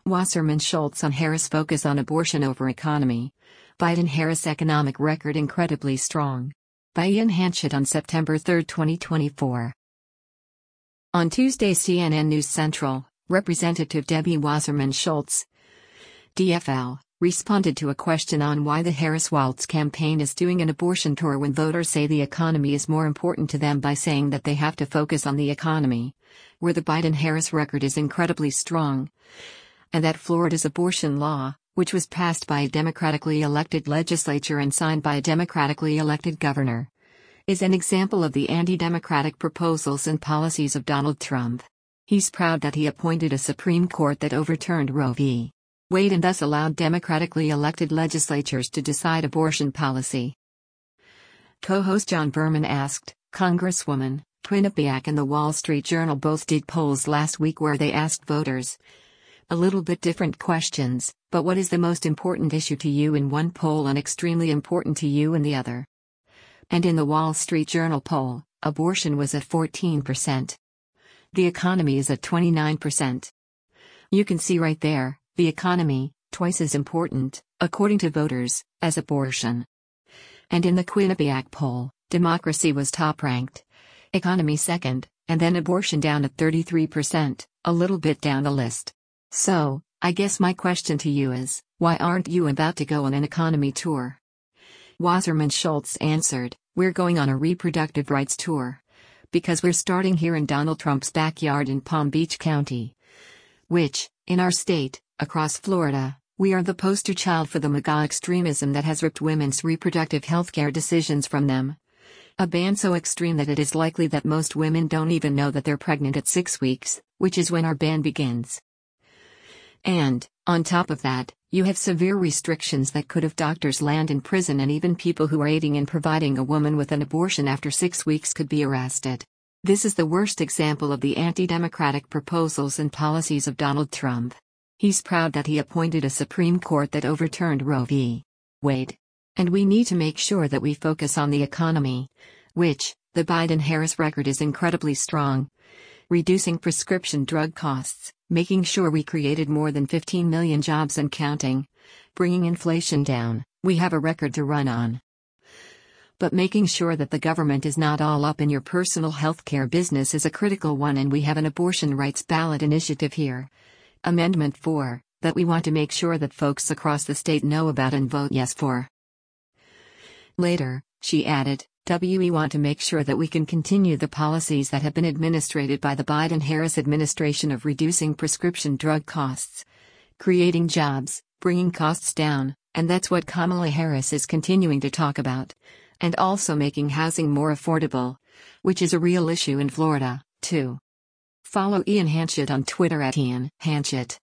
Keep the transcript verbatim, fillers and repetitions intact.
Wasserman Schultz on Harris focus on abortion over economy. Biden-Harris economic record incredibly strong. By Ian Hanchett on September third, twenty twenty-four. On Tuesday, C N N News Central, Representative Debbie Wasserman Schultz, D F L, responded to a question on why the Harris-Walz campaign is doing an abortion tour when voters say the economy is more important to them by saying that they have to focus on the economy, where the Biden-Harris record is incredibly strong, and that Florida's abortion law, which was passed by a democratically elected legislature and signed by a democratically elected governor, is an example of the anti-democratic proposals and policies of Donald Trump. He's proud that he appointed a Supreme Court that overturned Roe v. Wade and thus allowed democratically elected legislatures to decide abortion policy. Co-host John Berman asked, Congresswoman Quinnipiac and the Wall Street Journal both did polls last week where they asked voters a little bit different questions, but what is the most important issue to you in one poll and extremely important to you in the other? And in the Wall Street Journal poll, abortion was at fourteen percent. The economy is at twenty-nine percent. You can see right there, the economy, twice as important, according to voters, as abortion. And in the Quinnipiac poll, democracy was top-ranked, economy second, and then abortion down at thirty-three percent, a little bit down the list. So, I guess my question to you is, why aren't you about to go on an economy tour? Wasserman Schultz answered, we're going on a reproductive rights tour. Because we're starting here in Donald Trump's backyard in Palm Beach County. Which, in our state, across Florida, we are the poster child for the MAGA extremism that has ripped women's reproductive healthcare decisions from them. A ban so extreme that it is likely that most women don't even know that they're pregnant at six weeks, which is when our ban begins. And, on top of that, you have severe restrictions that could have doctors land in prison and even people who are aiding in providing a woman with an abortion after six weeks could be arrested. This is the worst example of the anti-democratic proposals and policies of Donald Trump. He's proud that he appointed a Supreme Court that overturned Roe v. Wade. And we need to make sure that we focus on the economy, which, the Biden-Harris record is incredibly strong. Reducing prescription drug costs, making sure we created more than fifteen million jobs and counting, bringing inflation down, we have a record to run on. But making sure that the government is not all up in your personal healthcare business is a critical one, and we have an abortion rights ballot initiative here. Amendment four, that we want to make sure that folks across the state know about and vote yes for. Later, she added, We want to make sure that we can continue the policies that have been administered by the Biden-Harris administration of reducing prescription drug costs, creating jobs, bringing costs down, and that's what Kamala Harris is continuing to talk about, and also making housing more affordable, which is a real issue in Florida, too. Follow Ian Hanchett on Twitter at Ian Hanchett.